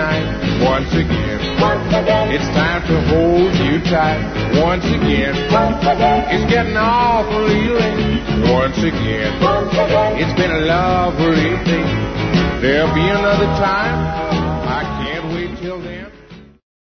night. Once again, Once again, it's time to hold you tight. Once again, it's getting awfully late. Once again, once again, it's been a lovely day. There'll be another time